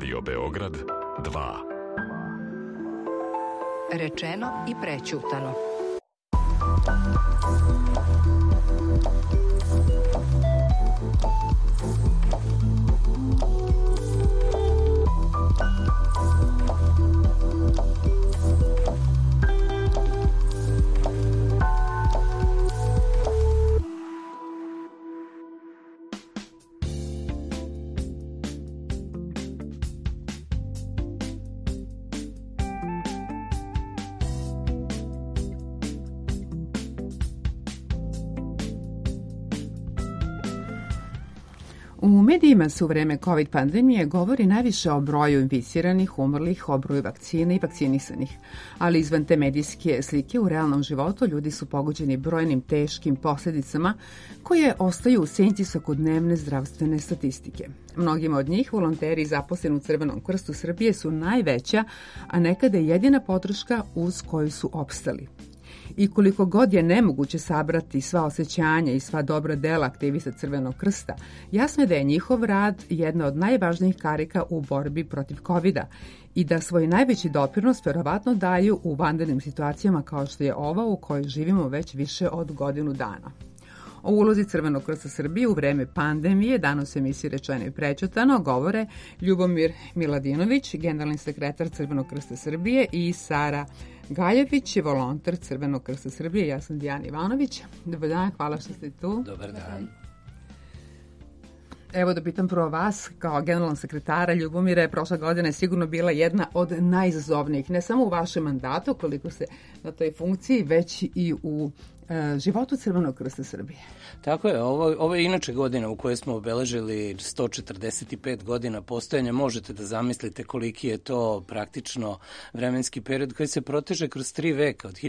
Radio Beograd 2. Rečeno i prećutano. U medijima se u vreme COVID pandemije govori najviše o broju inficiranih, umrlih, o broju vakcina i vakcinisanih. Ali izvan te medijske slike u realnom životu ljudi su pogođeni brojnim teškim posljedicama koje ostaju u senci svakodnevne zdravstvene statistike. Mnogima od njih volonteri zaposleni u Crvenom krstu Srbije su najveća, a nekada jedina podrška uz koju su opstali. I koliko god je nemoguće sabrati sva osjećanja i sva dobra dela aktivista Crvenog krsta, jasno je da je njihov rad jedna od najvažnijih karika u borbi protiv COVID-a i da svoj najveći doprinos verovatno daju u vanrednim situacijama kao što je ova u kojoj živimo već više od godinu dana. O ulozi Crvenog krsta Srbije u vreme pandemije danas u emisiji Rečeno i prećutano govore Ljubomir Miladinović, generalni sekretar Crvenog krsta Srbije, i Sara Galjević, volonter Crvenog krsta Srbije. Ja sam Dijana Ivanović. Dobar dan, hvala što ste tu. Dobar dan. Evo da pitam prvo vas, kao generalnog sekretara. Ljubomira, je prošla godina sigurno bila jedna od najizazovnijih, ne samo u vašem mandatu, koliko ste na toj funkciji, već i u životu Crvenog krsta Srbije. Tako je, ovo je inače godina u kojoj smo obeležili 145 godina postojanja. Možete da zamislite koliki je to praktično vremenski period koji se proteže kroz 3 veka od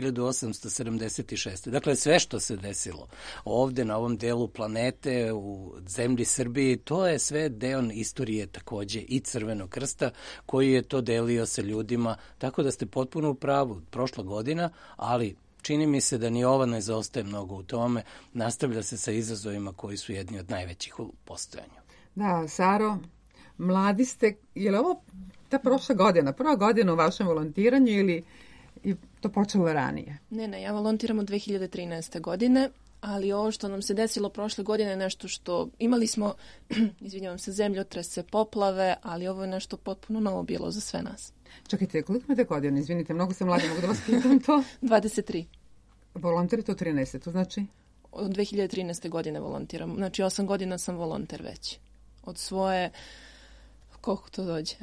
1876. Dakle, sve što se desilo ovde na ovom delu planete, u zemlji Srbiji, to je sve deo istorije takođe i Crvenog krsta koji je to delio sa ljudima, tako da ste potpuno u pravu. Prošla godina, ali čini mi se da ni ova ne zaostaje mnogo u tome. Nastavlja se sa izazovima koji su jedni od najvećih u postojanju. Da, Saro, mladi ste, je li ovo ta prošla godina, prva godina u vašem volontiranju ili je to počelo ranije? Ne, ja volontiram od 2013. godine, ali ovo što nam se desilo prošle godine je nešto što imali smo, izvinjavam se, zemljotrese, poplave, ali ovo je nešto potpuno novo bilo za sve nas. Čekajte, koliko imate godina? Izvinite, mnogo sam mladi, mogu da vas pitam to? 23. Volontirate od 13. To znači? Od 2013. godine volontiram. Znači 8 godina sam volonter već. Od svoje, koliko to dođe?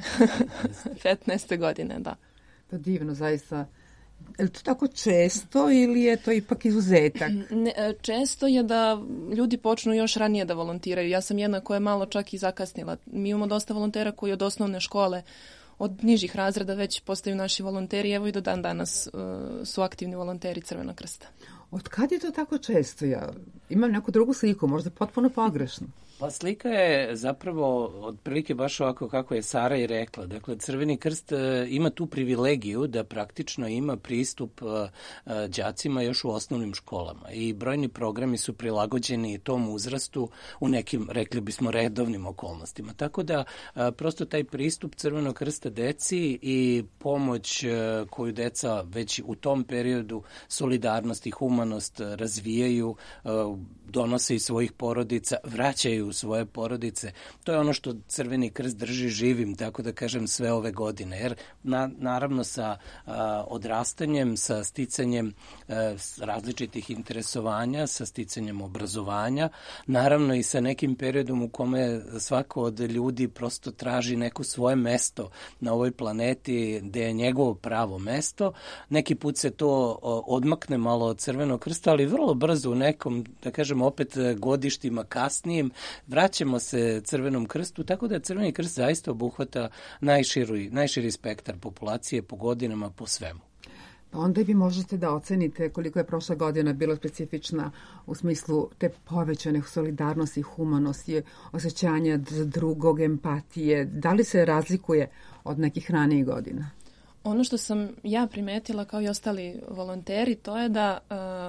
15. godine, da. To divno, zaista. Je li to tako često ili je to ipak izuzetak? Često je da ljudi počnu još ranije da volontiraju. Ja sam jedna koja je malo čak i zakasnila. Mi imamo dosta volontera koji od osnovne škole, od nižih razreda već postaju naši volonteri. Evo i do dan danas su aktivni volonteri Crvenog krsta. Od kad je to tako često? Ja imam neku drugu sliku, možda potpuno pogrešno. Pa slika je zapravo otprilike baš ovako kako je Sara i rekla. Dakle, Crveni krst ima tu privilegiju da praktično ima pristup đacima još u osnovnim školama i brojni programi su prilagođeni tom uzrastu u nekim, rekli bismo, redovnim okolnostima. Tako da prosto taj pristup Crvenog krsta deci i pomoć koju deca već u tom periodu, solidarnost i humanost razvijaju, donose iz svojih porodica, vraćaju u svoje porodice. To je ono što Crveni krst drži živim, tako da kažem, sve ove godine. Jer naravno sa odrastanjem, sa sticanjem različitih interesovanja, sa sticanjem obrazovanja, naravno i sa nekim periodom u kome svako od ljudi prosto traži neko svoje mesto na ovoj planeti gde je njegovo pravo mesto. Neki put se to odmakne malo od Crvenog krsta, ali vrlo brzo u nekom, da kažem, opet godištima kasnijim vraćamo se Crvenom krstu, tako da Crveni krst zaista obuhvata najširi spektar populacije po godinama, po svemu. Pa onda vi možete da ocenite koliko je prošla godina bila specifična u smislu te povećane solidarnosti, humanosti, osjećanja za drugog, empatije. Da li se razlikuje od nekih ranijih godina? Ono što sam ja primetila kao i ostali volonteri, to je da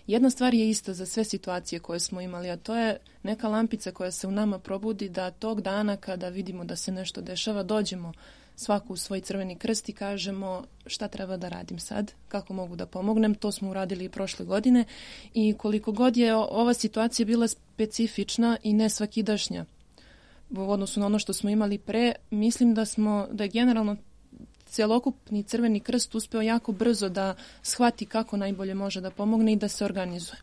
Jedna stvar je ista za sve situacije koje smo imali, a to je neka lampica koja se u nama probudi da tog dana kada vidimo da se nešto dešava, dođemo svaku u svoj Crveni krst i kažemo šta treba da radim sad, kako mogu da pomognem. To smo uradili i prošle godine i koliko god je ova situacija bila specifična i ne svakidašnja u odnosu na ono što smo imali pre, mislim da je generalno celokupni Crveni krst uspeo jako brzo da shvati kako najbolje može da pomogne i da se organizuje.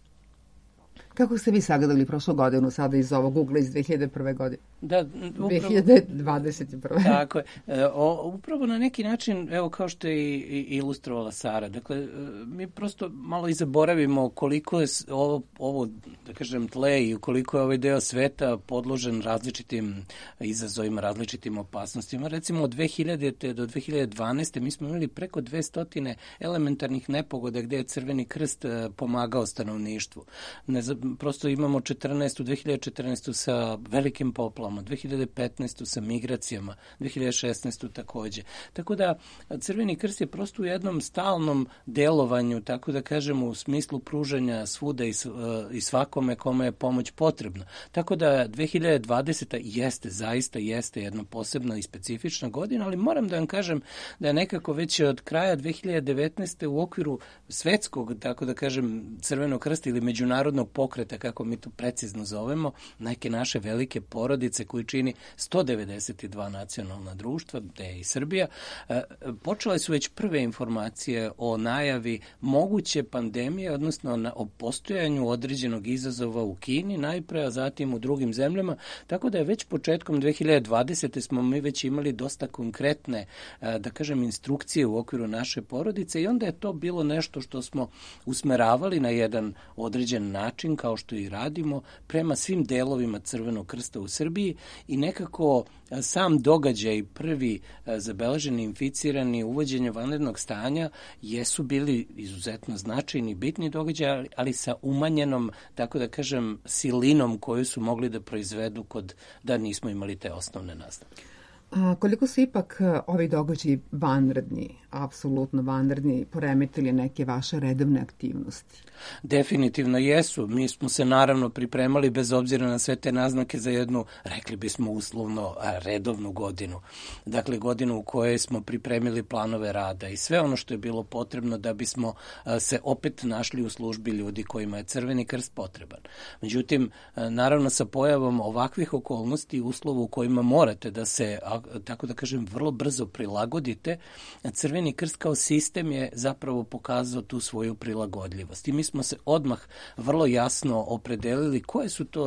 Kako ste vi sagledali prošlu godinu sada iz ovog ugla iz 2001. godine? Da, upravo, 2021. Tako je. Upravo na neki način, evo kao što je i ilustrovala Sara, dakle, mi prosto malo i zaboravimo koliko je ovo, da kažem, tle i koliko je ovaj deo sveta podložen različitim izazovima, različitim opasnostima. Recimo od 2000. do 2012. mi smo imali preko 200 elementarnih nepogoda gde je Crveni krst pomagao stanovništvu. Prosto imamo 2014. sa velikim poplavama, 2015. sa migracijama, 2016. takođe. Tako da Crveni krst je prosto u jednom stalnom delovanju, tako da kažemo, u smislu pružanja svuda i svakome kome je pomoć potrebna. Tako da 2020. zaista jeste jedna posebna i specifična godina, ali moram da vam kažem da je nekako već od kraja 2019. u okviru svetskog, tako da kažem, Crvenog krsta ili međunarodnog pokreta, kako mi to precizno zovemo, neke naše velike porodice koji čini 192 nacionalna društva, gde je i Srbija, počele su već prve informacije o najavi moguće pandemije, odnosno o postojanju određenog izazova u Kini najpre, a zatim u drugim zemljama, tako da je već početkom 2020. smo mi već imali dosta konkretne, da kažem, instrukcije u okviru naše porodice i onda je to bilo nešto što smo usmeravali na jedan određen način, kao što i radimo, prema svim delovima Crvenog krsta u Srbiji i nekako sam događaj prvi zabeleženi, inficirani, uvođenje vanrednog stanja jesu bili izuzetno značajni, bitni događaj, ali sa umanjenom, tako da kažem, silinom koju su mogli da proizvedu da nismo imali te osnovne naznake. A koliko su ipak ovi događaji vanredni, apsolutno vanredni, poremetili neke vaše redovne aktivnosti? Definitivno jesu. Mi smo se naravno pripremali bez obzira na sve te naznake za jednu, rekli bismo uslovno, redovnu godinu. Dakle, godinu u kojoj smo pripremili planove rada i sve ono što je bilo potrebno da bismo se opet našli u službi ljudi kojima je Crveni krst potreban. Međutim, naravno sa pojavom ovakvih okolnosti i uslova u kojima morate da se, tako da kažem, vrlo brzo prilagodite, Crveni krst kao sistem je zapravo pokazao tu svoju prilagodljivost. I mi smo se odmah vrlo jasno opredelili koje su to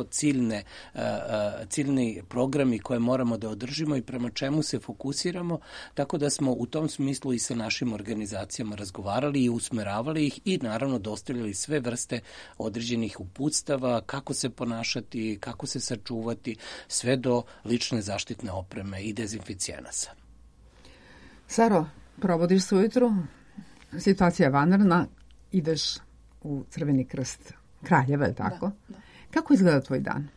ciljni programi koje moramo da održimo i prema čemu se fokusiramo, tako da smo u tom smislu i sa našim organizacijama razgovarali i usmeravali ih i naravno dostavljali sve vrste određenih uputstava, kako se ponašati, kako se sačuvati, sve do lične zaštitne opreme i dezinficijenasa. Saro, provodiš se ujutru, situacija je vanredna, ideš u Crveni krst Kraljeva, je tako? Da. Kako izgleda tvoj dan?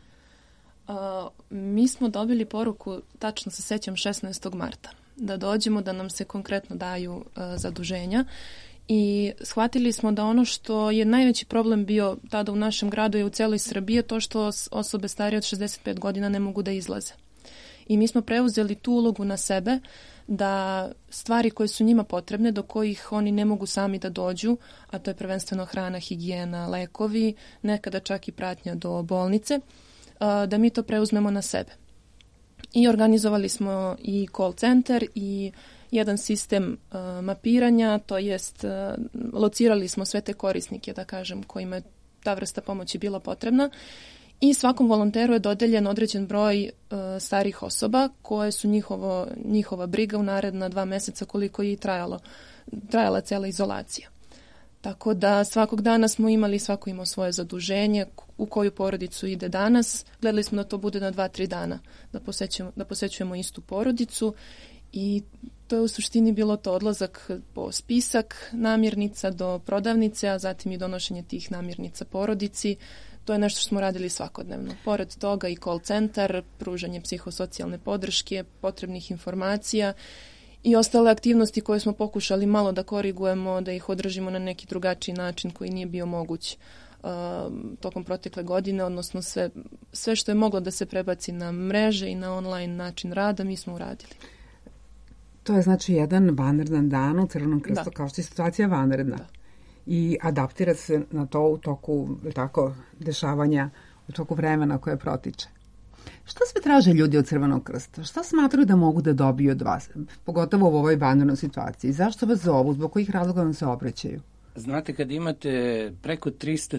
Mi smo dobili poruku, tačno se sećam, 16. marta, da dođemo, da nam se konkretno daju zaduženja i shvatili smo da ono što je najveći problem bio tada u našem gradu i u celoj Srbiji, to što osobe starije od 65 godina ne mogu da izlaze. I mi smo preuzeli tu ulogu na sebe da stvari koje su njima potrebne, do kojih oni ne mogu sami da dođu, a to je prvenstveno hrana, higijena, lekovi, nekada čak i pratnja do bolnice, da mi to preuzmemo na sebe. I organizovali smo i call centar i jedan sistem mapiranja, to jest locirali smo sve te korisnike, da kažem, kojima je ta vrsta pomoći bila potrebna. I svakom volonteru je dodeljen određen broj starih osoba koje su njihova briga u naredna 2 meseca koliko je trajala cela izolacija. Tako da svakog dana smo imali, svako imao svoje zaduženje, u koju porodicu ide danas. Gledali smo da to bude na 2-3 dana, da posećujemo istu porodicu i to je u suštini bilo to odlazak po spisak namirnica do prodavnice, a zatim i donošenje tih namirnica porodici. To je nešto što smo radili svakodnevno. Pored toga i call centar, pružanje psihosocijalne podrške, potrebnih informacija i ostale aktivnosti koje smo pokušali malo da korigujemo, da ih održimo na neki drugačiji način koji nije bio moguć tokom protekle godine, odnosno sve što je moglo da se prebaci na mreže i na online način rada, mi smo uradili. To je znači jedan vanredan dan u Crvenom krstu, kao što je situacija vanredna. Da. I adaptira se na to u toku dešavanja, u toku vremena koje protiče. Šta sve traže ljudi od Crvenog krsta? Šta smatraju da mogu da dobiju od vas, pogotovo u ovoj vanrednoj situaciji? Zašto vas zovu? Zbog kojih razloga vam se obraćaju? Znate, kad imate preko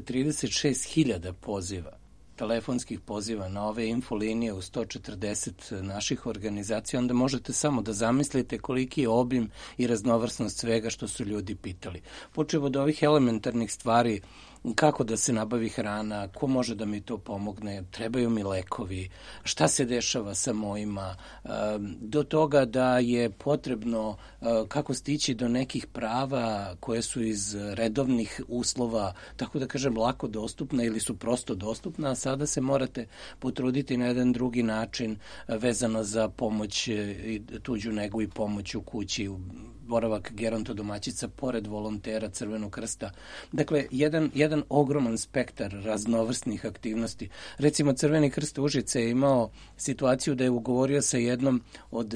336.000 poziva, telefonskih poziva na ove infolinije u 140 naših organizacija, onda možete samo da zamislite koliki je obim i raznovrsnost svega što su ljudi pitali. Počev od ovih elementarnih stvari, kako da se nabavi hrana, ko može da mi to pomogne, trebaju mi lekovi, šta se dešava sa mojima, do toga da je potrebno kako stići do nekih prava koje su iz redovnih uslova, tako da kažem, lako dostupna ili su prosto dostupna, a sada se morate potruditi na jedan drugi način vezano za pomoć, tuđu negu i pomoć u kući, boravak gerontodomaćica pored volontera Crvenog krsta. Dakle, jedan ogroman spektar raznovrsnih aktivnosti. Recimo, Crveni krst Užice je imao situaciju da je ugovorio sa jednom od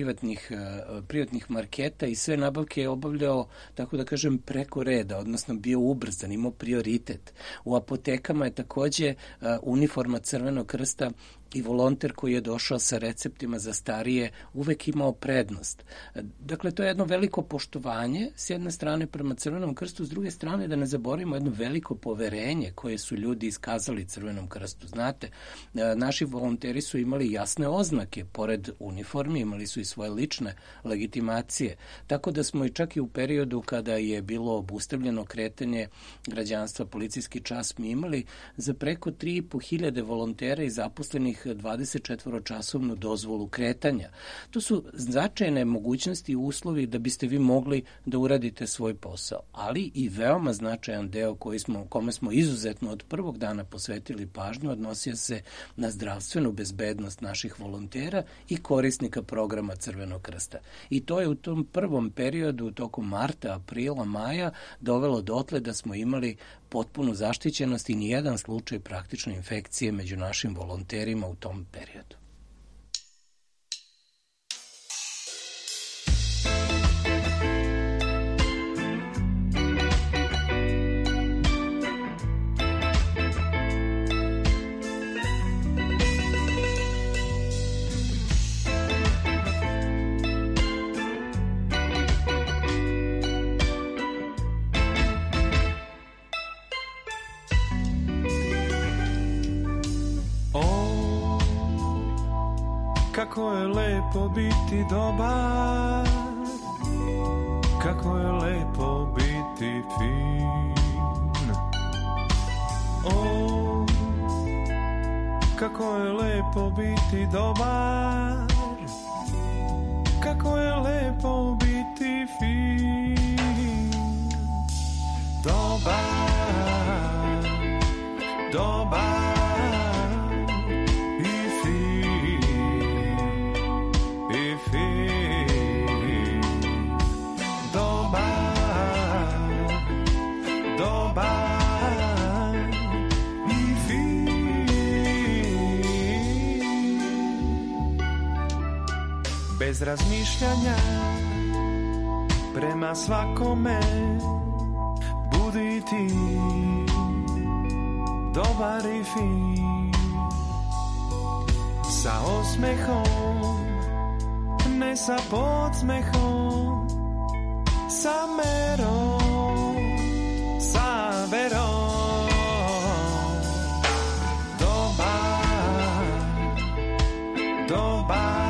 privatnih marketa i sve nabavke je obavljao, tako da kažem, preko reda, odnosno bio ubrzan, imao prioritet. U apotekama je takođe uniforma Crvenog krsta i volonter koji je došao sa receptima za starije uvek imao prednost. Dakle, to je jedno veliko poštovanje s jedne strane prema Crvenom krstu, s druge strane da ne zaboravimo jedno veliko poverenje koje su ljudi iskazali Crvenom krstu. Znate, naši volonteri su imali jasne oznake, pored uniformi imali su i svoje lične legitimacije. Tako da smo i čak i u periodu kada je bilo obustavljeno kretanje građanstva, policijski čas, mi imali za preko 3.500 volontera i zaposlenih 24-časovnu dozvolu kretanja. To su značajne mogućnosti i uslovi da biste vi mogli da uradite svoj posao, ali i veoma značajan deo kome smo izuzetno od prvog dana posvetili pažnju odnosio se na zdravstvenu bezbednost naših volontera i korisnika programa Crvenog krsta. I to je u tom prvom periodu, tokom marta, aprila, maja, dovelo dotle da smo imali potpunu zaštićenost i nijedan slučaj praktično infekcije među našim volonterima u tom periodu. Kako je lepo biti dobar, kako je lepo biti fin. O, kako je lepo biti dobar, kako je lepo biti fin. Dobar, dobar. Bez razmišljanja prema svakome budi ti dobar i fin. Sa osmehom, ne sa podsmehom, sa merom, sa verom. Dobar, dobar.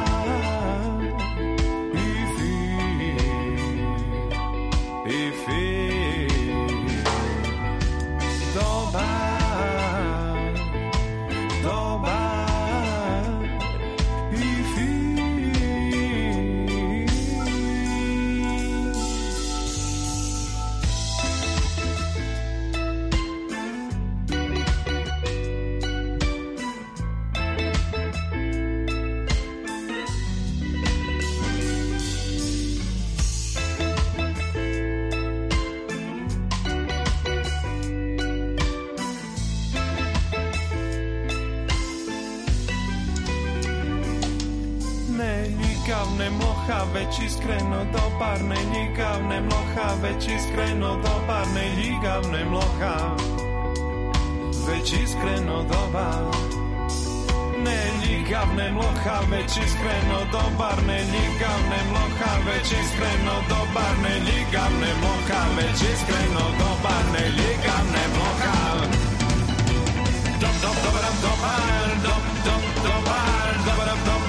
ljigavne mloha, već iskreno dobar, ne ljigavne mloha, već iskreno dobar, ne ljigavne mloha, već iskreno dobar. Ne ljigavne mloha, već iskreno dobar, ne ljigavne mloha, već iskreno dobar, ne ljigavne mloha, već iskreno dobar, ne ljigavne mloha. Dobar, dobar, dobar, dobar, dobar,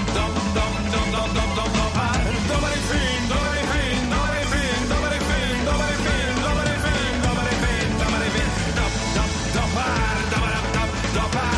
dobar, dobar i fin, dobar i fin, dobar i fin, dobar i fin, dobar i fin, dobar i fin, dobar i fin, dobar i fin, dobar, dobar, dobar.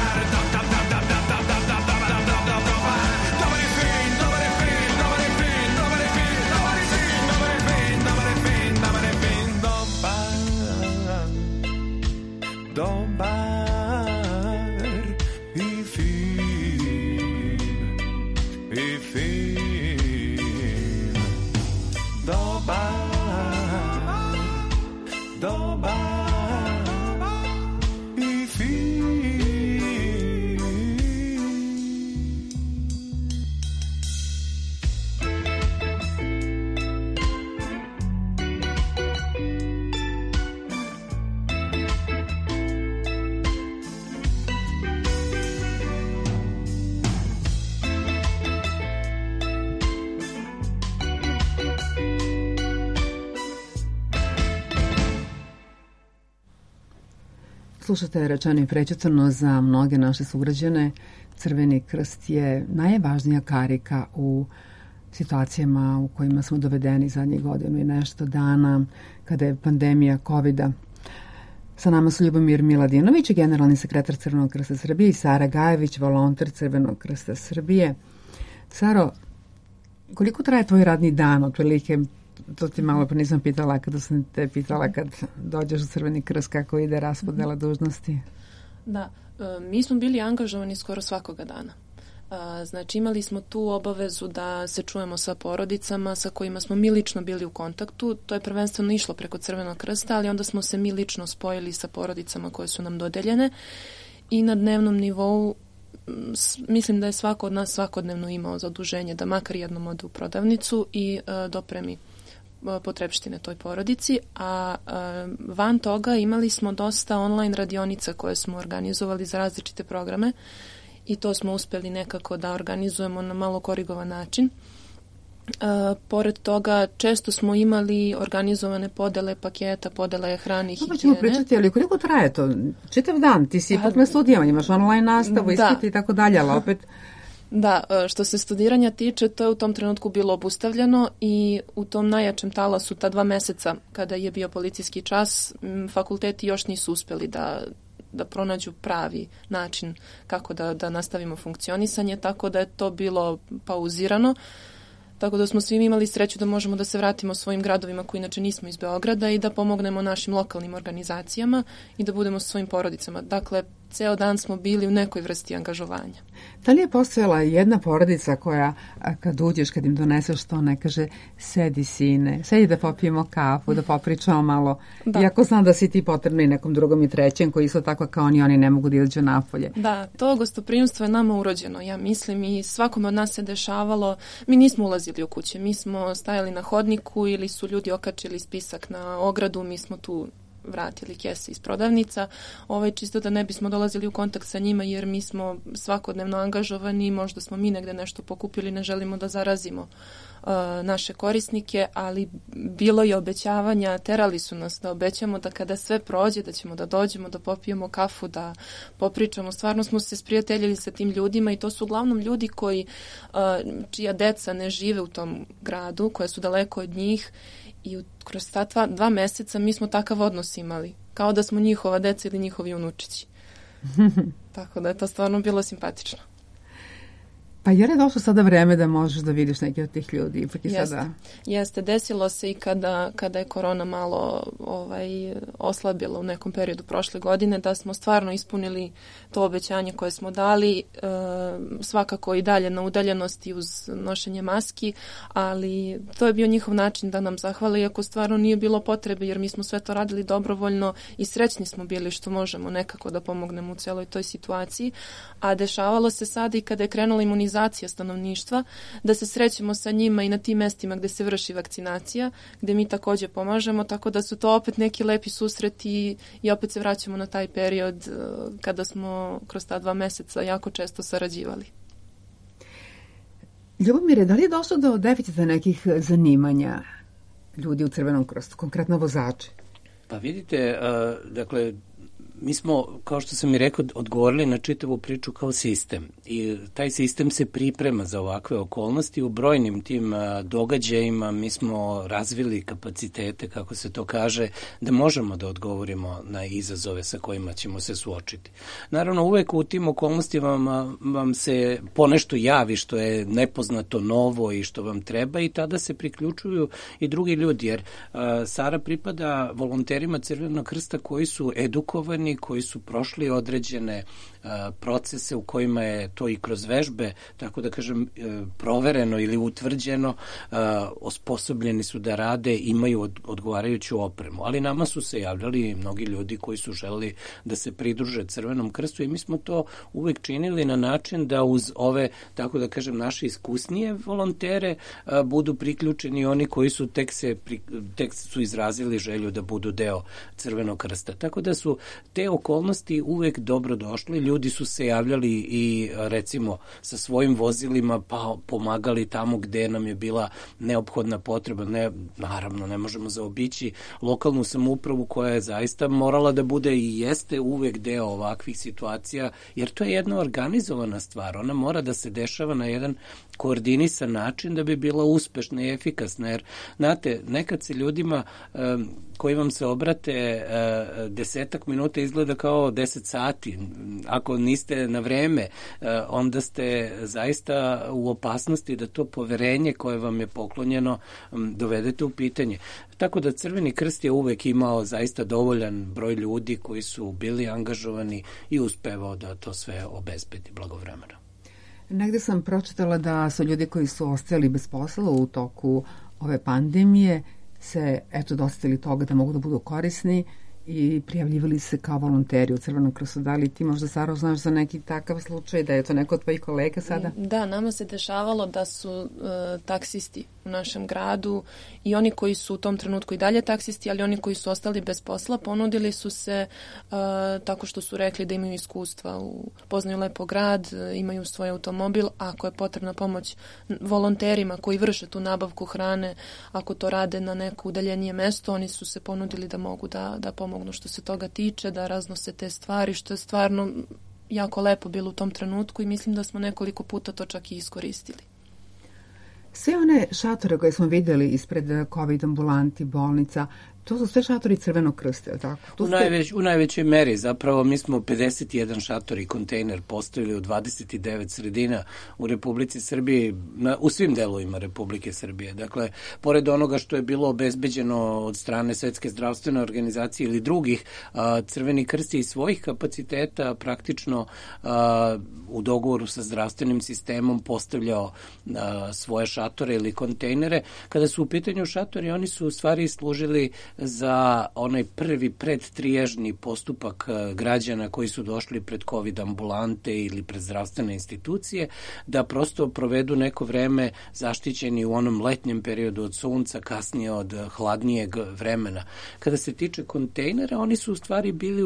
Slušate Rečeno i prećutano. Za mnoge naše sugrađane Crveni krst je najvažnija karika u situacijama u kojima smo dovedeni zadnjih godinu i nešto dana, kada je pandemija COVID-a. Sa nama su Ljubomir Miladinović, generalni sekretar Crvenog krsta Srbije, i Sara Gajević, volonter Crvenog krsta Srbije. Saro, koliko traje tvoj radni dan, otprilike? To ti malo pa nisam pitala kada sam te pitala kad dođeš u Crveni krst, kako ide raspodela dužnosti. Da, mi smo bili angažovani skoro svakoga dana. Znači imali smo tu obavezu da se čujemo sa porodicama sa kojima smo mi lično bili u kontaktu. To je prvenstveno išlo preko Crvenog krsta, ali onda smo se mi lično spojili sa porodicama koje su nam dodeljene i na dnevnom nivou mislim da je svako od nas svakodnevno imao zaduženje da makar jednom ode u prodavnicu i dopremi potrepštine toj porodici, a van toga imali smo dosta online radionica koje smo organizovali za različite programe i to smo uspeli nekako da organizujemo na malo korigovan način. Pored toga, često smo imali organizovane podele paketa, podele hrane i higijene. Pa ćemo pričati, ali koliko traje to? Čitav dan, ti si ipak na studijama, imaš online nastavu, ispiti i tako dalje, ali opet... Da, što se studiranja tiče, to je u tom trenutku bilo obustavljeno i u tom najjačem talasu, ta 2 meseca kada je bio policijski čas, fakulteti još nisu uspeli da pronađu pravi način kako da nastavimo funkcionisanje, tako da je to bilo pauzirano. Tako da smo svi imali sreću da možemo da se vratimo svojim gradovima koji inače nismo iz Beograda i da pomognemo našim lokalnim organizacijama i da budemo sa svojim porodicama. Dakle, ceo dan smo bili u nekoj vrsti angažovanja. Da li je postojala jedna porodica koja kad uđeš, kad im doneseš to, ne kaže sedi sine, sedi da popijemo kafu, da popričamo malo, da. Iako znam da si ti potrebno i nekom drugom i trećem koji isto tako kao oni ne mogu da izađu napolje. Da, to gostoprimstvo je nama urođeno, ja mislim, i svakome od nas se dešavalo. Mi nismo ulazili u kuće, mi smo stajali na hodniku ili su ljudi okačili spisak na ogradu, mi smo tu vratili kese iz prodavnica, čisto da ne bismo dolazili u kontakt sa njima jer mi smo svakodnevno angažovani, možda smo mi negde nešto pokupili, ne želimo da zarazimo naše korisnike, ali bilo je obećavanja, terali su nas da obećamo da kada sve prođe, da ćemo da dođemo, da popijemo kafu, da popričamo. Stvarno smo se sprijateljili sa tim ljudima i to su uglavnom ljudi čija deca ne žive u tom gradu, koja su daleko od njih. I kroz ta 2 meseca mi smo takav odnos imali, kao da smo njihova deca ili njihovi unučići. Tako da je to stvarno bilo simpatično. Pa je li došlo sada vreme da možeš da vidiš neke od tih ljudi? Ipak i sada... Jeste, desilo se i kada je korona malo oslabila u nekom periodu prošle godine, da smo stvarno ispunili to obećanje koje smo dali, svakako i dalje na udaljenosti uz nošenje maski, ali to je bio njihov način da nam zahvale, iako stvarno nije bilo potrebe, jer mi smo sve to radili dobrovoljno i srećni smo bili što možemo nekako da pomognemo u celoj toj situaciji, a dešavalo se sada i kada je krenula imunizacija imunizacija stanovništva, da se srećemo sa njima i na tim mestima gde se vrši vakcinacija, gde mi takođe pomažemo, tako da su to opet neki lepi susreti i opet se vraćamo na taj period kada smo kroz ta 2 meseca jako često sarađivali. Ljubomire, da li je došlo do deficita nekih zanimanja ljudi u Crvenom krstu, konkretno vozači? Pa vidite, dakle, mi smo, kao što sam i rekao, odgovorili na čitavu priču kao sistem i taj sistem se priprema za ovakve okolnosti. U brojnim tim događajima mi smo razvili kapacitete, kako se to kaže, da možemo da odgovorimo na izazove sa kojima ćemo se suočiti. Naravno, uvek u tim okolnostima vam se ponešto javi što je nepoznato, novo i što vam treba i tada se priključuju i drugi ljudi, jer Sara pripada volonterima Crvenog krsta koji su edukovani, koji su prošli određene procese u kojima je to i kroz vežbe, tako da kažem, provereno ili utvrđeno, osposobljeni su da rade, imaju odgovarajuću opremu. Ali nama su se javljali mnogi ljudi koji su želeli da se pridruže Crvenom krstu i mi smo to uvek činili na način da uz ove, tako da kažem, naše iskusnije volontere budu priključeni oni koji su tek su izrazili želju da budu deo Crvenog krsta. Tako da su te okolnosti uvek dobro došle. Ljudi su se javljali i recimo sa svojim vozilima pa pomagali tamo gde nam je bila neophodna potreba. Naravno, ne možemo zaobići lokalnu samoupravu koja je zaista morala da bude i jeste uvek deo ovakvih situacija, jer to je jedna organizovana stvar. Ona mora da se dešava na jedan koordinisan način da bi bila uspešna i efikasna. Jer, znate, nekad se ljudima koji vam se obrate 10 minuta izgleda kao 10 sati. Ako niste na vreme, onda ste zaista u opasnosti da to poverenje koje vam je poklonjeno dovedete u pitanje. Tako da Crveni krst je uvek imao zaista dovoljan broj ljudi koji su bili angažovani i uspevao da to sve obezbedi blagovremeno. Negde sam pročitala da su ljudi koji su ostali bez posla u toku ove pandemije se dosetili toga da mogu da budu korisni i prijavljivali se kao volonteri u Crvenom krstu. Da li ti možda, Saro, znaš za neki takav slučaj, da je to neko od tvojih kolega sada? Da, nama se dešavalo da su taksisti u našem gradu i oni koji su u tom trenutku i dalje taksisti, ali oni koji su ostali bez posla, ponudili su se tako što su rekli da imaju iskustva, poznaju lepo grad, imaju svoj automobil, ako je potrebna pomoć volonterima koji vrše tu nabavku hrane, ako to rade na neko udaljenije mesto, oni su se ponudili da mogu da pomognu što se toga tiče, da raznose te stvari, što je stvarno jako lepo bilo u tom trenutku i mislim da smo nekoliko puta to čak i iskoristili. Sve one šatore koje smo videli ispred COVID ambulanti, bolnica, to su sve šatori Crvenog krsta, je tako? U najvećoj meri, zapravo mi smo 51 šator i kontejner postavili u 29 sredina u Republici Srbiji, u svim delovima Republike Srbije. Dakle, pored onoga što je bilo obezbeđeno od strane Svetske zdravstvene organizacije ili drugih, Crveni krst je iz svojih kapaciteta praktično u dogovoru sa zdravstvenim sistemom postavljao svoje šatore ili kontejnere. Kada su u pitanju šatori, oni su u stvari služili za onaj prvi predtriježni postupak građana koji su došli pred COVID ambulante ili pred zdravstvene institucije, da prosto provedu neko vreme zaštićeni u onom letnjem periodu od sunca, kasnije od hladnijeg vremena. Kada se tiče kontejnera, oni su u stvari bili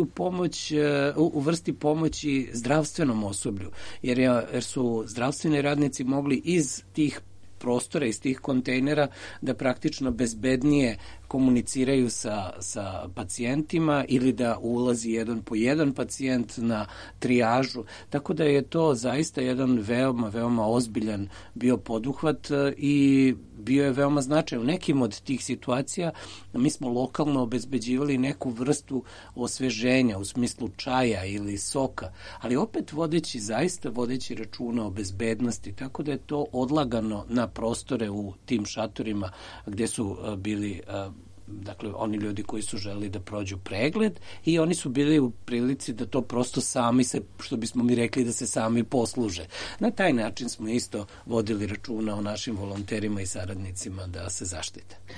u vrsti pomoći zdravstvenom osoblju, jer su zdravstveni radnici mogli iz tih prostora, iz tih kontejnera da praktično bezbednije komuniciraju sa pacijentima ili da ulazi jedan po jedan pacijent na trijažu. Tako da je to zaista jedan veoma, veoma ozbiljan bio poduhvat i bio je veoma značajan. U nekim od tih situacija mi smo lokalno obezbeđivali neku vrstu osveženja u smislu čaja ili soka, ali opet vodeći računa o bezbednosti, tako da je to odlagano na prostore u tim šatorima gde su bili dakle, oni ljudi koji su želeli da prođu pregled i oni su bili u prilici da to prosto sami se, što bismo mi rekli, da se sami posluže. Na taj način smo isto vodili računa o našim volonterima i saradnicima da se zaštite.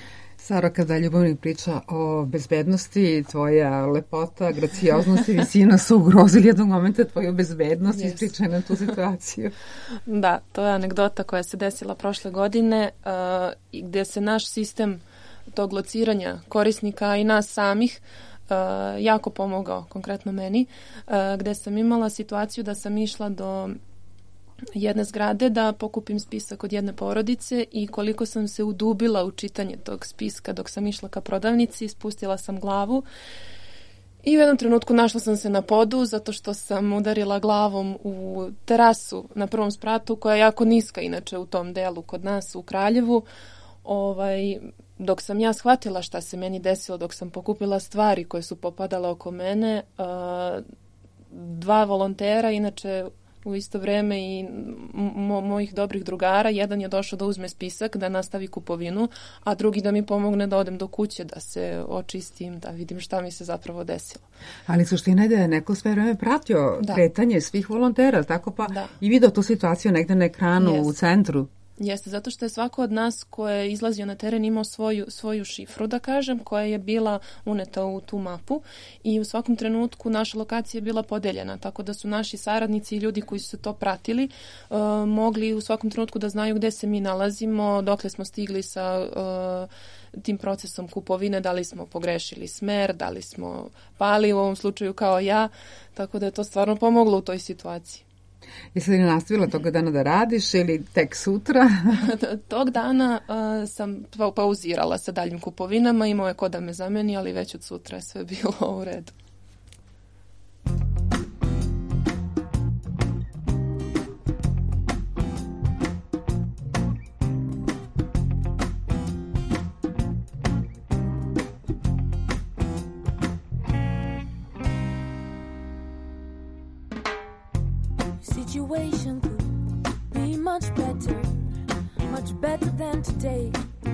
Sara, kada ljubavnik priča o bezbednosti, tvoja lepota, gracioznost i visina su ugrozili jednog momenta tvoju bezbednost, ispričaj nam tu situaciju. Da, to je anegdota koja se desila prošle godine, gdje se naš sistem tog lociranja korisnika i nas samih jako pomogao, konkretno meni, gdje sam imala situaciju da sam išla do jedne zgrade da pokupim spisak od jedne porodice i koliko sam se udubila u čitanje tog spiska dok sam išla ka prodavnici, spustila sam glavu i u jednom trenutku našla sam se na podu zato što sam udarila glavom u terasu na prvom spratu koja je jako niska inače u tom delu kod nas u Kraljevu. Dok sam ja shvatila šta se meni desilo, dok sam pokupila stvari koje su popadale oko mene, dva volontera, inače u isto vrijeme i mojih dobrih drugara, jedan je došao da uzme spisak, da nastavi kupovinu, a drugi da mi pomogne da odem do kuće, da se očistim, da vidim šta mi se zapravo desilo. Ali suština je da je neko sve vreme pratio kretanje svih volontera, tako pa i video tu situaciju negde na ekranu u centru. Jeste, zato što je svako od nas ko je izlazio na teren imao svoju šifru, da kažem, koja je bila uneta u tu mapu i u svakom trenutku naša lokacija je bila podeljena, tako da su naši saradnici i ljudi koji su to pratili mogli u svakom trenutku da znaju gde se mi nalazimo, dokle smo stigli sa tim procesom kupovine, da li smo pogrešili smer, da li smo pali u ovom slučaju kao ja, tako da je to stvarno pomoglo u toj situaciji. Jesi li nastavila toga dana da radiš ili tek sutra? Tog dana sam pauzirala sa daljim kupovinama, imao je ko da me zameni, ali već od sutra je sve bilo u redu. Situation could be much better than today.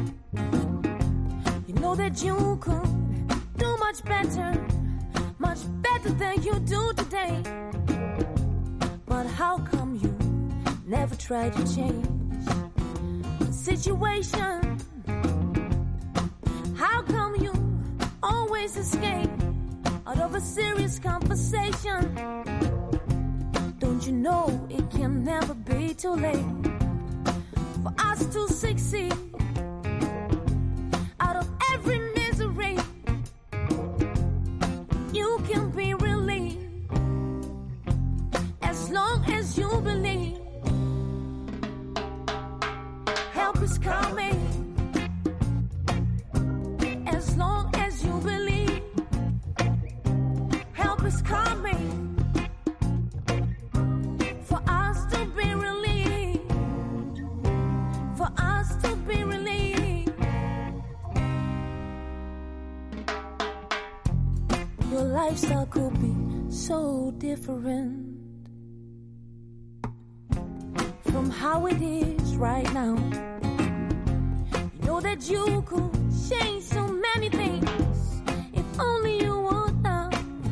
You know that you could do much better than you do today. But how come you never tried to change the situation? How come you always escape out of a serious conversation? Don't you know it can never be too late for us to succeed out of every misery? You can be relieved as long as you believe. Help is coming as long as you believe. Help is coming. Your lifestyle could be so different from how it is right now. You know that you could change so many things if only you would now.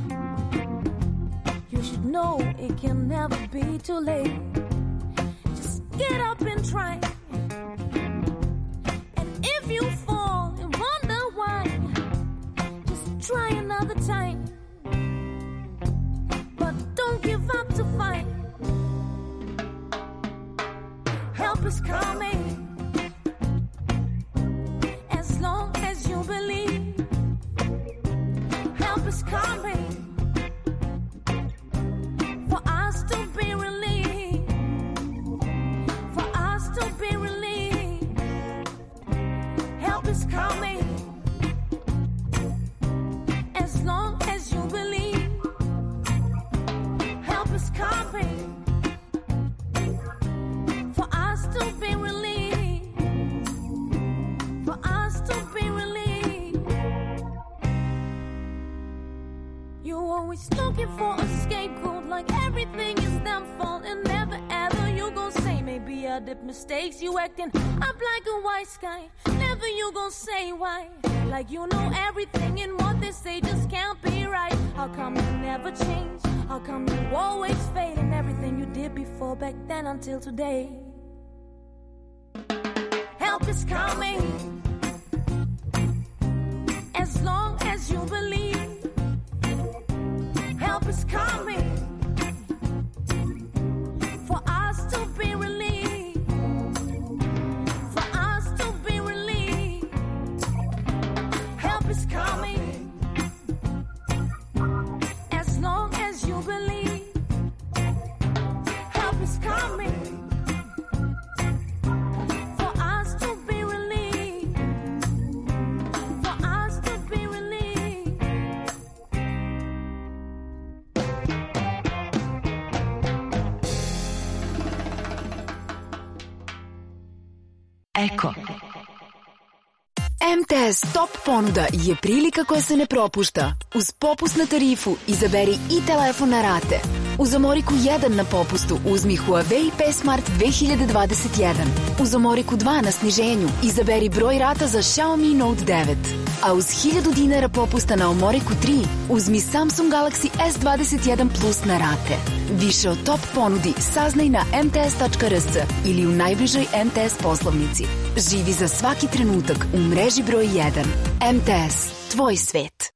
You should know it can never be too late. Just get up and try. And if you fall and wonder why, just try another time. But don't give up to fight. Help is coming as long as you believe. Help is coming for us to be relieved. For us to be relieved. Help is coming as long as you believe. Help is coming for us to be relieved. For us to be relieved. You're always looking for a scapegoat, like everything is their fault, and never ever you gon' say maybe I did mistakes. You acting up like a white sky. Never you gon' say why, like you know everything and what they say just can't be right. How come you never change? How come you always fade in everything you did before back then until today? Help is coming As long as you believe, help is coming for us to be relieved, for us to be relieved. Help is coming as long as you believe. Help is coming for us to be relieved, for us to be relieved. Eko. MTS Top ponuda je prilika koja se ne propušta. Uz popust na tarifu izaberi i telefon na rate. Uz Amoriku 1 na popustu uzmi Huawei P Smart 2021. Uz Amoriku 2 na sniženju izaberi broj rata za Xiaomi Note 9. A uz 1000 dinara popusta na Amoriku 3 uzmi Samsung Galaxy S21 Plus na rate. Više o top ponudi saznaj na mts.rs ili u najbližoj MTS poslovnici. Živi za svaki trenutak u mreži broj 1. MTS, tvoj svet.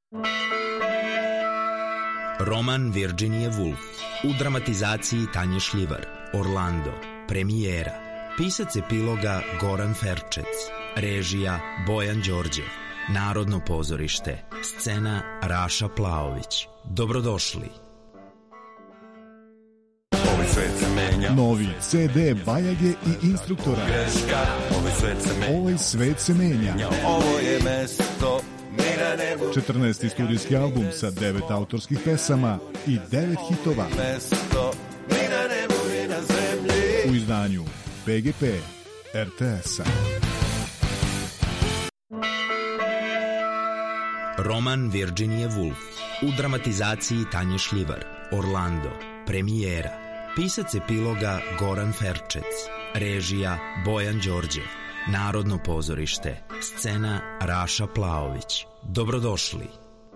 Roman Virginia Woolf u dramatizaciji Tanje Šljivar. Orlando. Premijera. Pisac epiloga Goran Ferčec. Režija Bojan Đorđev. Narodno pozorište. Scena Raša Plaović. Dobrodošli. Ovaj svet se menja. Novi CD Bajage i Instruktora. Greška, ovaj svet se menja. Ovaj svet se menja. Ovo je mesto mi na nebu. 14. studijski album sa 9 autorskih pesama i 9 hitova. Mesto mi na nebu i na zemlji. U izdanju PGP RTS-a. Roman Virginia Woolf u dramatizaciji Tanje Šljivar. Orlando. Premijera. Pisac epiloga Goran Ferčec. Režija Bojan Đorđev. Narodno pozorište. Scena Raša Plaović. Dobrodošli.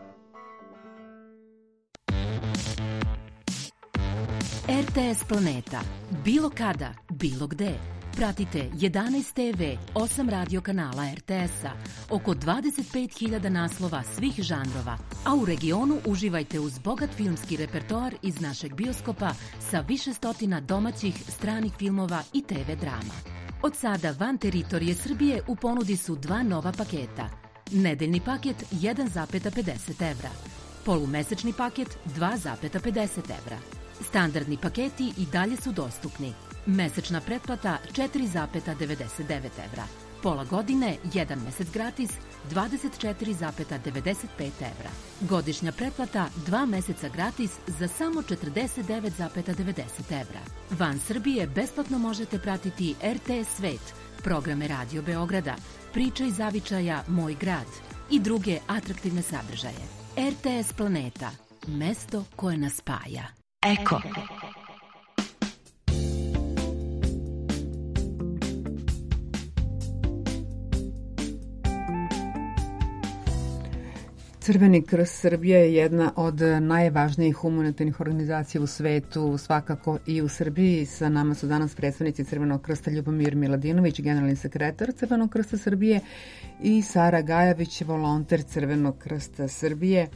RTS Planeta. Bilo kada, bilo gde. Pratite 11 TV, 8 radio kanala RTS-a, oko 25.000 naslova svih žanrova, a u regionu uživajte uz bogat filmski repertoar iz našeg bioskopa sa više stotina domaćih, stranih filmova i TV drama. Od sada van teritorije Srbije u ponudi su 2 nova paketa. Nedeljni paket 1,50 evra. Polumesečni paket 2,50 evra. Standardni paketi i dalje su dostupni. Mesečna pretplata 4,99 evra. Pola godine, 1 mesec gratis, 24,95 evra. Godišnja pretplata 2 meseca gratis za samo 49,90 evra. Van Srbije besplatno možete pratiti RTS Svet, programe Radio Beograda, Priče iz zavičaja Moj grad i druge atraktivne sadržaje. RTS Planeta, mesto koje nas spaja. Eko. Crveni krst Srbije je jedna od najvažnijih humanitarnih organizacija u svetu, svakako i u Srbiji. Sa nama su danas predstavnici Crvenog krsta Ljubomir Miladinović, generalni sekretar Crvenog krsta Srbije, i Sara Gajavić, volonter Crvenog krsta Srbije.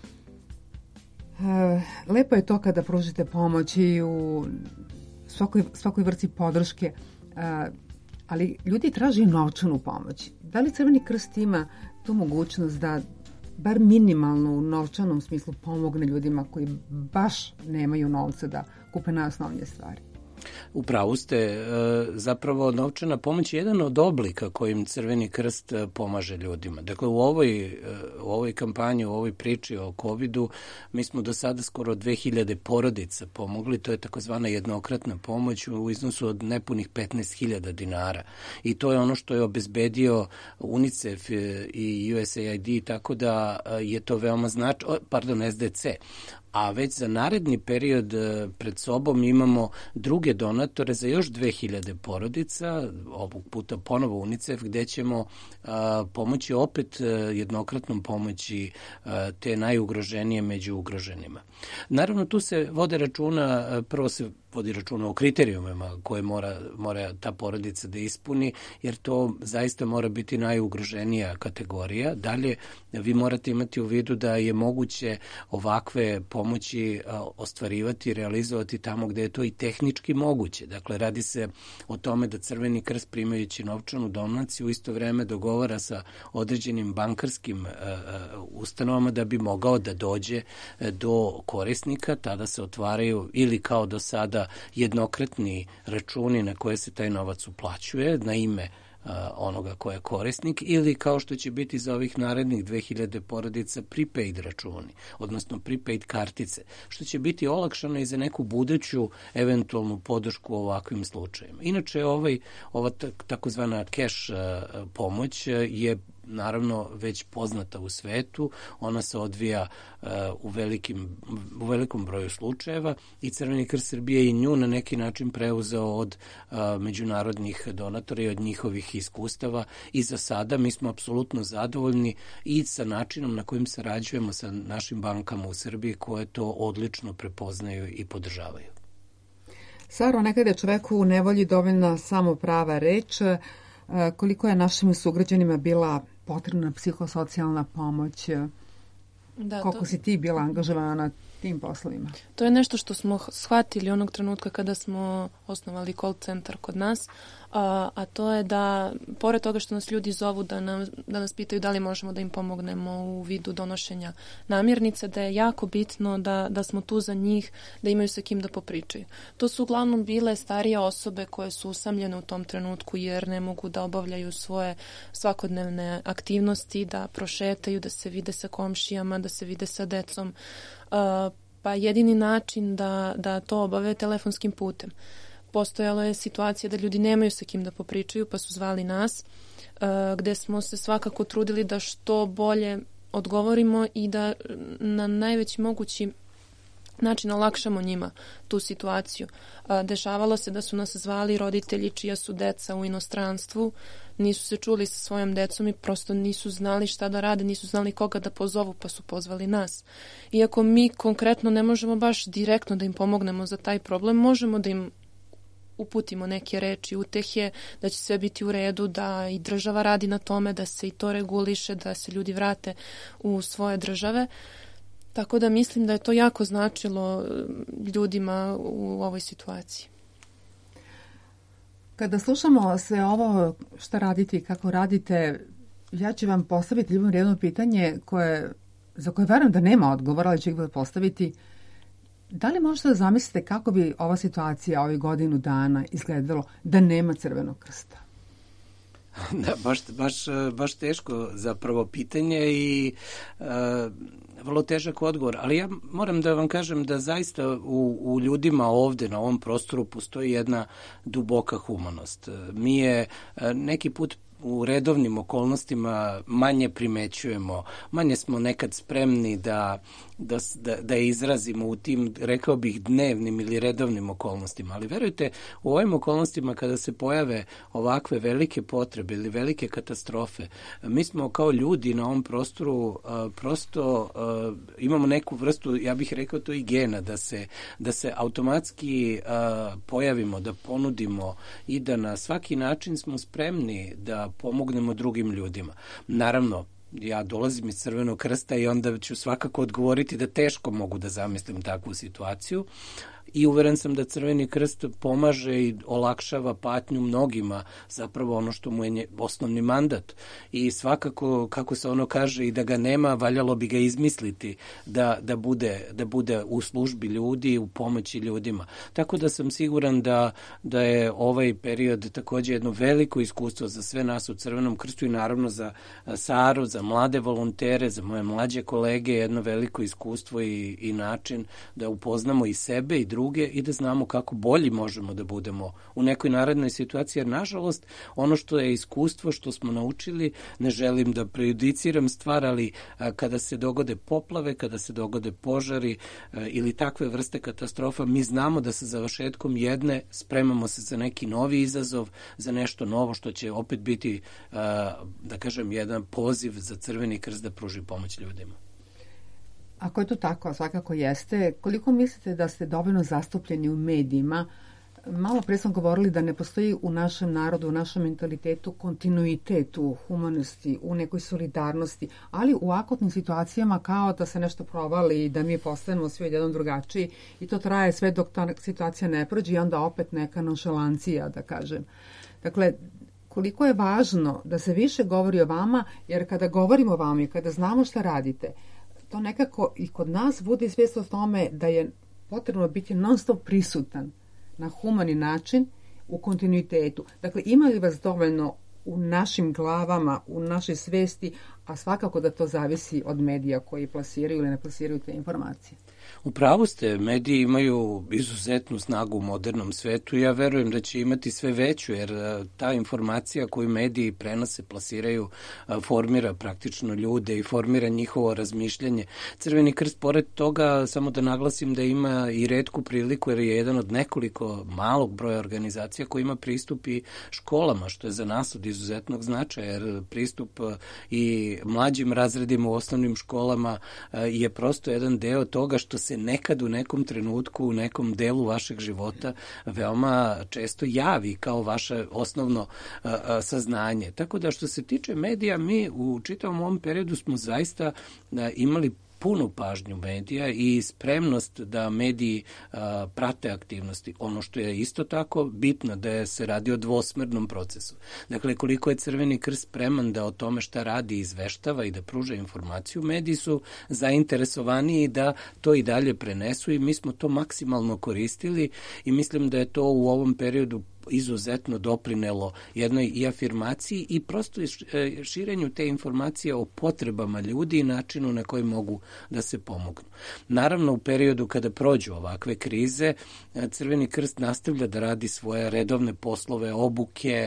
Lepo je to kada pružite pomoć i u svakoj vrsti podrške, ali ljudi traže novčanu pomoć. Da li Crveni krst ima tu mogućnost da bar minimalno u novčanom smislu pomogne ljudima koji baš nemaju novca da kupe najosnovnije stvari? Upravo ste, zapravo novčana pomoć je jedan od oblika kojim Crveni krst pomaže ljudima. Dakle, u ovoj kampanji, u ovoj priči o COVID-u, mi smo do sada skoro 2000 porodica pomogli, to je takozvana jednokratna pomoć u iznosu od nepunih 15.000 dinara. I to je ono što je obezbedio UNICEF i USAID, tako da je to veoma SDC. A već za naredni period pred sobom imamo druge donatore za još 2000 porodica, ovog puta ponovo UNICEF, gde ćemo pomoći opet jednokratnom pomoći te najugroženije među ugroženima. Naravno, tu se vode računa, prvo se vodi računa o kriterijumima koje mora ta porodica da ispuni, jer to zaista mora biti najugroženija kategorija. Dalje, vi morate imati u vidu da je moguće ovakve pomoći ostvarivati i realizovati tamo gde je to i tehnički moguće. Dakle, radi se o tome da Crveni krst, primajući novčanu donaciju, u isto vreme dogovara sa određenim bankarskim ustanovama da bi mogao da dođe do korisnika. Tada se otvaraju ili kao do sada jednokratni računi na koje se taj novac uplaćuje na ime onoga ko je korisnik, ili kao što će biti za ovih narednih 2000 porodica prepaid računi, odnosno prepaid kartice, što će biti olakšano i za neku buduću eventualnu podršku u ovakvim slučajima. Inače, ova takozvana cash pomoć je naravno već poznata u svetu, ona se odvija u velikom broju slučajeva i Crveni krst Srbije i nju na neki način preuzeo od međunarodnih donatora i od njihovih iskustava, i za sada mi smo apsolutno zadovoljni i sa načinom na kojim sarađujemo sa našim bankama u Srbiji koje to odlično prepoznaju i podržavaju. Saro, nekada je čoveku u nevolji dovoljna samo prava reč. Koliko je našim sugrađanima bila potrebna psihosocijalna pomoć? Koliko si ti bila angažovana na tim poslovima? To je nešto što smo shvatili onog trenutka kada smo osnovali call centar kod nas, a to je da, pored toga što nas ljudi zovu da nas pitaju da li možemo da im pomognemo u vidu donošenja namirnica, da je jako bitno da smo tu za njih, da imaju sa kim da popričaju. To su uglavnom bile starije osobe koje su usamljene u tom trenutku jer ne mogu da obavljaju svoje svakodnevne aktivnosti, da prošetaju, da se vide sa komšijama, da se vide sa decom. Pa jedini način da to obave telefonskim putem. Postojala je situacija da ljudi nemaju sa kim da popričaju, pa su zvali nas, gde smo se svakako trudili da što bolje odgovorimo i da na najveći mogući način olakšamo njima tu situaciju. Dešavalo se da su nas zvali roditelji čija su deca u inostranstvu, nisu se čuli sa svojom decom i prosto nisu znali šta da rade, nisu znali koga da pozovu, pa su pozvali nas. Iako mi konkretno ne možemo baš direktno da im pomognemo za taj problem, možemo da im uputimo neke reči, utehe, da će sve biti u redu, da i država radi na tome, da se i to reguliše, da se ljudi vrate u svoje države. Tako da mislim da je to jako značilo ljudima u ovoj situaciji. Kada slušamo sve ovo šta radite i kako radite, ja ću vam postaviti ljubavno jedno pitanje za koje verujem da nema odgovora, ali ću ih postaviti. Da li možete da zamislite kako bi ova situacija ovih godinu dana izgledalo da nema Crvenog krsta? Da, baš teško zapravo pitanje i vrlo težak odgovor, ali ja moram da vam kažem da zaista u ljudima ovde na ovom prostoru postoji jedna duboka humanost. Mi je neki put u redovnim okolnostima manje primećujemo, manje smo nekad spremni da izrazimo u tim, rekao bih, dnevnim ili redovnim okolnostima. Ali verujte, u ovim okolnostima kada se pojave ovakve velike potrebe ili velike katastrofe, mi smo kao ljudi na ovom prostoru prosto imamo neku vrstu, ja bih rekao to i gena, da se automatski pojavimo, da ponudimo i da na svaki način smo spremni da pomognemo drugim ljudima. Naravno, ja dolazim iz Crvenog krsta i onda ću svakako odgovoriti da teško mogu da zamislim takvu situaciju. I uveren sam da Crveni krst pomaže i olakšava patnju mnogima, zapravo ono što mu je osnovni mandat. I svakako, kako se ono kaže, i da ga nema, valjalo bi ga izmisliti da bude u službi ljudi, u pomoći ljudima. Tako da sam siguran da je ovaj period takođe jedno veliko iskustvo za sve nas u Crvenom krstu i naravno za Saru, za mlade volontere, za moje mlađe kolege, jedno veliko iskustvo i način da upoznamo i sebe i druge i da znamo kako bolji možemo da budemo u nekoj narednoj situaciji, jer nažalost ono što je iskustvo, što smo naučili, ne želim da prejudiciram stvar, ali kada se dogode poplave, kada se dogode požari ili takve vrste katastrofa, mi znamo da sa završetkom jedne spremamo se za neki novi izazov, za nešto novo što će opet biti, da kažem, jedan poziv za Crveni krst da pruži pomoć ljudima. Ako je to tako, a svakako jeste, koliko mislite da ste dovoljno zastupljeni u medijima? Malo pre smo govorili da ne postoji u našem narodu, u našem mentalitetu kontinuitet u humanosti, u nekoj solidarnosti, ali u akutnim situacijama kao da se nešto provali i da mi postanemo svi odjednom drugačiji i to traje sve dok ta situacija ne prođe i onda opet neka nonšalancija, da kažem. Dakle, koliko je važno da se više govori o vama, jer kada govorimo o vama i kada znamo šta radite, to nekako i kod nas bude svijest o tome da je potrebno biti non stop prisutan na humani način u kontinuitetu. Dakle, ima li vas dovoljno u našim glavama, u našoj svesti, a svakako da to zavisi od medija koji plasiraju ili ne plasiraju te informacije. U pravu ste, mediji imaju izuzetnu snagu u modernom svetu i ja verujem da će imati sve veću, jer ta informacija koju mediji prenose, plasiraju, formira praktično ljude i formira njihovo razmišljanje. Crveni krst, pored toga, samo da naglasim da ima i retku priliku, jer je jedan od nekoliko malog broja organizacija koji ima pristup i školama, što je za nas od izuzetnog značaja, jer pristup i mlađim razredima u osnovnim školama je prosto jedan deo toga što se nekad u nekom trenutku, u nekom delu vašeg života veoma često javi kao vaše osnovno saznanje. Tako da što se tiče medija, mi u čitavom ovom periodu smo zaista imali punu pažnju medija i spremnost da mediji prate aktivnosti. Ono što je isto tako bitno da se radi o dvosmernom procesu. Dakle, koliko je Crveni krst spreman da o tome šta radi izveštava i da pruža informaciju, mediji su zainteresovaniji da to i dalje prenesu i mi smo to maksimalno koristili i mislim da je to u ovom periodu izuzetno doprinelo jednoj i afirmaciji i prosto širenju te informacije o potrebama ljudi i načinu na koji mogu da se pomognu. Naravno, u periodu kada prođu ovakve krize, Crveni krst nastavlja da radi svoje redovne poslove, obuke,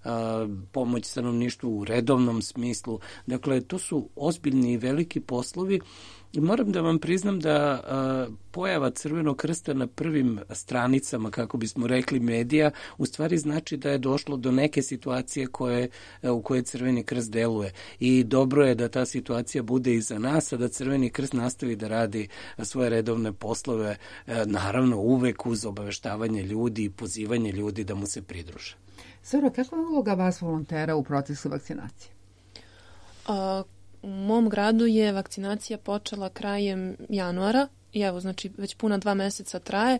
pomoć stanovništvu u redovnom smislu. Dakle, to su ozbiljni i veliki poslovi. I moram da vam priznam da pojava Crvenog krsta na prvim stranicama, kako bismo rekli, medija, u stvari znači da je došlo do neke situacije u koje Crveni krst deluje. I dobro je da ta situacija bude iza nas, a da Crveni krst nastavi da radi svoje redovne poslove, naravno uvek uz obaveštavanje ljudi i pozivanje ljudi da mu se pridruže. Sara, kakva je uloga vas volontera u procesu vakcinacije? U mom gradu je vakcinacija počela krajem januara i evo, znači već puna 2 meseca traje.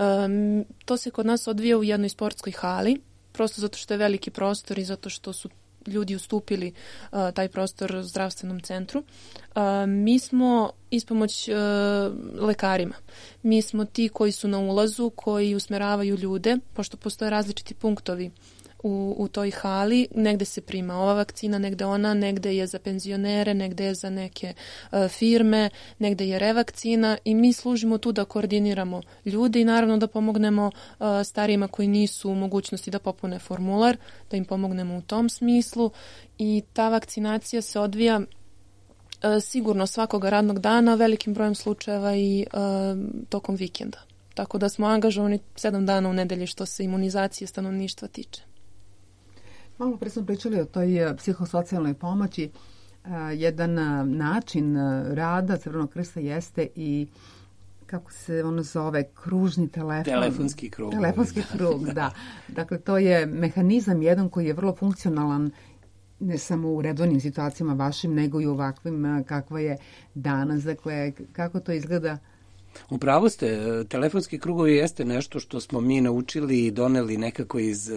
To se kod nas odvija u jednoj sportskoj hali, prosto zato što je veliki prostor i zato što su ljudi ustupili taj prostor zdravstvenom centru. Mi smo ispomoć lekarima. Mi smo ti koji su na ulazu, koji usmeravaju ljude, pošto postoje različiti punktovi u toj hali, negde se prima ova vakcina, negde ona, negde je za penzionere, negde je za neke firme, negde je revakcina i mi služimo tu da koordiniramo ljude i naravno da pomognemo starijima koji nisu u mogućnosti da popune formular, da im pomognemo u tom smislu i ta vakcinacija se odvija sigurno svakoga radnog dana, velikim brojem slučajeva i tokom vikenda. Tako da smo angažovani 7 dana u nedelji što se imunizacije stanovništva tiče. Malo pre smo pričali o toj psihosocijalnoj pomoći. Jedan način rada Crvenog krsta jeste i kako se ono zove, kružni telefon. Telefonski krug. Telefonski krug, da. Dakle, to je mehanizam jedan koji je vrlo funkcionalan ne samo u redovnim situacijama vašim, nego i u ovakvim kakva je danas. Dakle, kako to izgleda? Upravo ste, telefonski krugovi jeste nešto što smo mi naučili i doneli nekako iz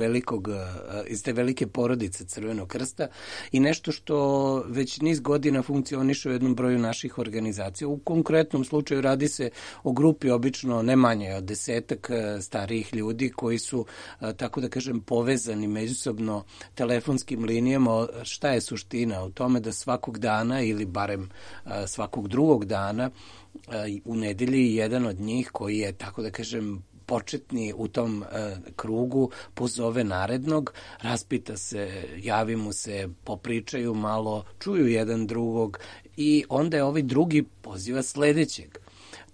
te velike porodice Crvenog krsta i nešto što već niz godina funkcioniše u jednom broju naših organizacija. U konkretnom slučaju radi se o grupi obično ne manje od 10 starijih ljudi koji su, tako da kažem, povezani međusobno telefonskim linijama. Šta je suština? U tome da svakog dana ili barem svakog drugog dana u nedelji jedan od njih koji je, tako da kažem, početni u tom krugu pozove narednog, raspita se, javi mu se, popričaju malo, čuju jedan drugog i onda je ovaj drugi poziva sledećeg.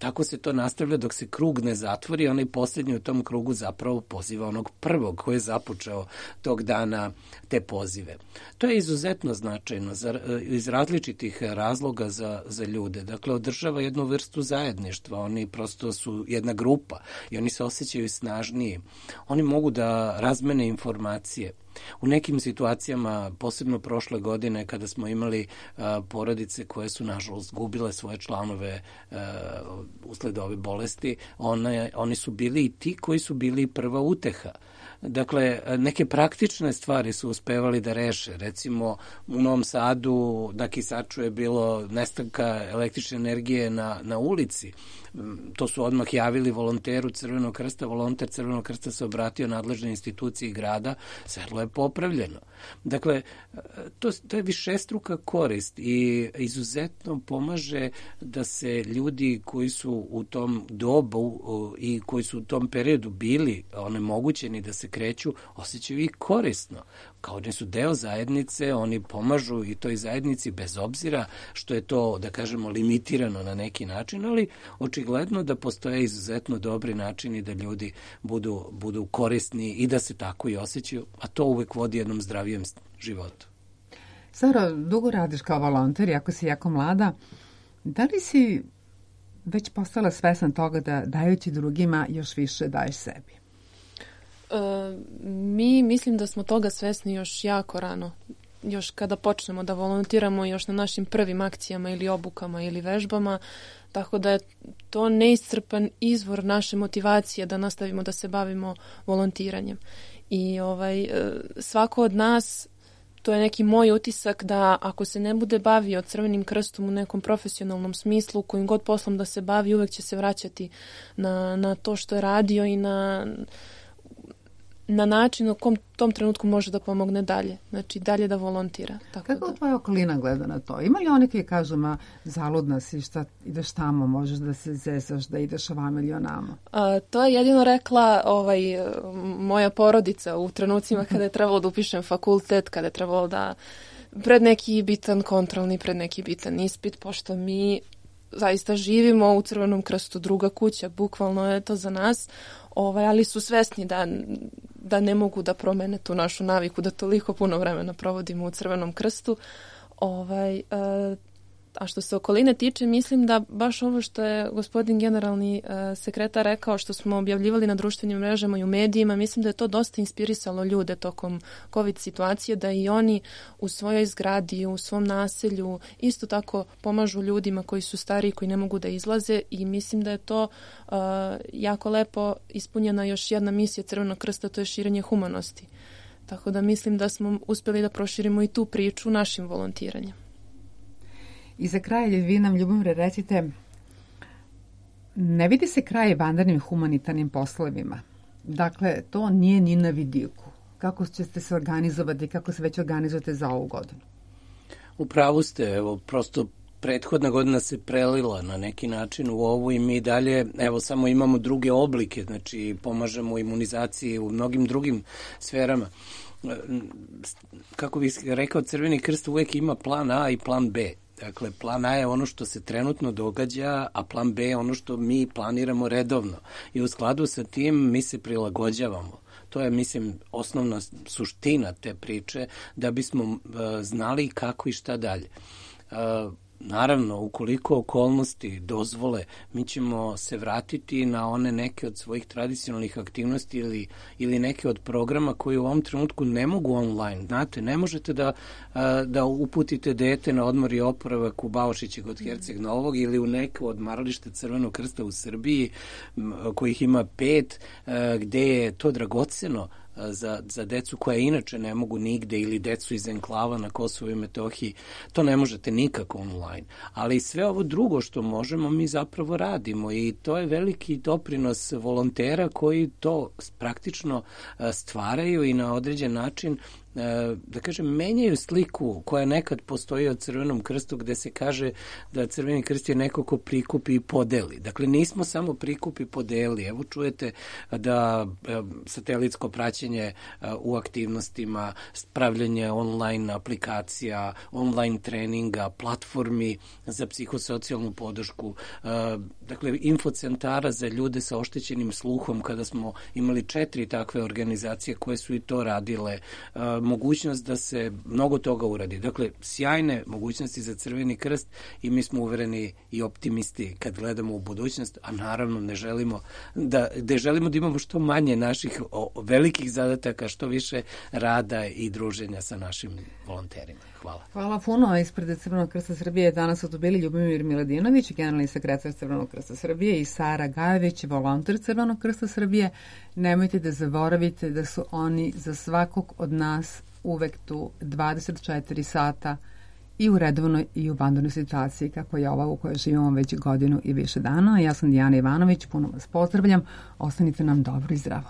tako se to nastavlja dok se krug ne zatvori, onaj posljednji u tom krugu zapravo poziva onog prvog koji je započeo tog dana te pozive. To je izuzetno značajno iz različitih razloga za ljude. Dakle, održava jednu vrstu zajedništva, oni prosto su jedna grupa i oni se osjećaju snažniji. Oni mogu da razmene informacije. U nekim situacijama, posebno prošle godine, kada smo imali porodice koje su, nažalost, gubile svoje članove usled ove bolesti, oni su bili i ti koji su bili prva uteha. Dakle, neke praktične stvari su uspevali da reše. Recimo, u Novom Sadu na Kisaču je bilo nestanka električne energije na ulici. To su odmah javili volonteru Crvenog krsta. Volonter Crvenog krsta se obratio nadležnoj instituciji grada. Svetlo je popravljeno. Dakle, to je višestruka korist i izuzetno pomaže da se ljudi koji su u tom dobu i koji su u tom periodu bili onemogućeni da se kreću, osjećaju i korisno. Kao oni su deo zajednice, oni pomažu i toj zajednici bez obzira što je to, da kažemo, limitirano na neki način, ali očigledno da postoje izuzetno dobri načini da ljudi budu korisni i da se tako i osjećaju, a to uvek vodi jednom zdravijem životu. Sara, dugo radiš kao volonter, iako si jako mlada. Da li si već postala svesna toga da dajući drugima još više daješ sebi? Mi mislim da smo toga svesni još jako rano. Još kada počnemo da volontiramo, još na našim prvim akcijama ili obukama ili vežbama, tako da je to neiscrpan izvor naše motivacije da nastavimo da se bavimo volontiranjem. I svako od nas, to je neki moj utisak, da ako se ne bude bavio Crvenim krstom u nekom profesionalnom smislu, kojim god poslom da se bavi, uvek će se vraćati na to što je radio i na način u kom tom trenutku može da pomogne dalje. Znači, dalje da volontira. Kako tvoja okolina gleda na to? Ima li oni koji kažu, zaludna si, šta ideš tamo, možeš da se zezaš, da ideš ovamo ili onamo? To je jedino rekla moja porodica u trenucima kada je trebalo da upišem fakultet, kada je trebalo da pred neki bitan kontrolni, pred neki bitan ispit, pošto mi zaista živimo u Crvenom krstu, druga kuća, bukvalno je to za nas, ali su svesni da ne mogu da promene tu našu naviku, da toliko puno vremena provodimo u Crvenom krstu. A što se okoline tiče, mislim da baš ovo što je gospodin generalni sekretar rekao, što smo objavljivali na društvenim mrežama i u medijima, mislim da je to dosta inspirisalo ljude tokom COVID situacije, da i oni u svojoj zgradi, u svom naselju isto tako pomažu ljudima koji su stariji, koji ne mogu da izlaze, i mislim da je to jako lepo ispunjena još jedna misija Crvenog krsta, to je širenje humanosti. Tako da mislim da smo uspjeli da proširimo i tu priču našim volontiranjem. I za kraj, vi nam, Ljubomire, recite, ne vidi se kraj vanrednim humanitarnim poslovima. Dakle, to nije ni na vidiku. Kako ćete se organizovati, kako se već organizujete za ovu godinu? U pravu ste, evo, prosto prethodna godina se prelila na neki način u ovu i mi dalje, evo, samo imamo druge oblike, znači pomažemo imunizaciji u mnogim drugim sferama. Kako bih rekao, Crveni krst uvek ima plan A i plan B. Dakle, plan A je ono što se trenutno događa, a plan B je ono što mi planiramo redovno. I u skladu sa tim mi se prilagođavamo. To je, mislim, osnovna suština te priče, da bismo znali kako i šta dalje. Naravno, ukoliko okolnosti dozvole, mi ćemo se vratiti na one neke od svojih tradicionalnih aktivnosti ili neke od programa koji u ovom trenutku ne mogu online. Znate, ne možete da uputite dete na odmor i oporavak u Baušiće kod Herceg Novog ili u neko odmaralište Crvenog krsta u Srbiji, kojih ima 5, gde je to dragoceno za decu koja inače ne mogu nigde, ili decu iz enklava na Kosovu i Metohiji. To ne možete nikako online. Ali sve ovo drugo što možemo, mi zapravo radimo, i to je veliki doprinos volontera koji to praktično stvaraju i na određen način da kažem, menjaju sliku koja nekad postoji o Crvenom krstu, gde se kaže da Crveni krst je neko ko prikupi i podeli. Dakle, nismo samo prikupi i podeli. Evo čujete da satelitsko praćenje u aktivnostima, spravljanje online aplikacija, online treninga, platformi za psihosocijalnu podršku, dakle, infocentara za ljude sa oštećenim sluhom, kada smo imali 4 takve organizacije koje su i to radile, mogućnost da se mnogo toga uradi. Dakle, sjajne mogućnosti za Crveni krst i mi smo uvereni i optimisti kad gledamo u budućnost, a naravno ne želimo da imamo što manje naših velikih zadataka, što više rada i druženja sa našim volonterima. Hvala. Hvala puno. Ispred Crvenog krsta Srbije danas su tu bili Ljubomir Miladinović, generalni sekretar Crvenog krsta Srbije, i Sara Gajević, volonter Crvenog krsta Srbije. Nemojte da zaboravite da su oni za svakog od nas uvek tu 24 sata i u redovnoj i u vanrednoj situaciji kako je ova u kojoj živimo već godinu i više dana. Ja sam Dijana Ivanović, puno vas pozdravljam. Ostanite nam dobro i zdravo.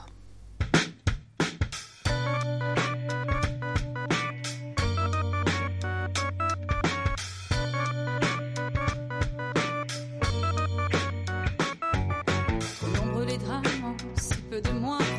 Peu de moi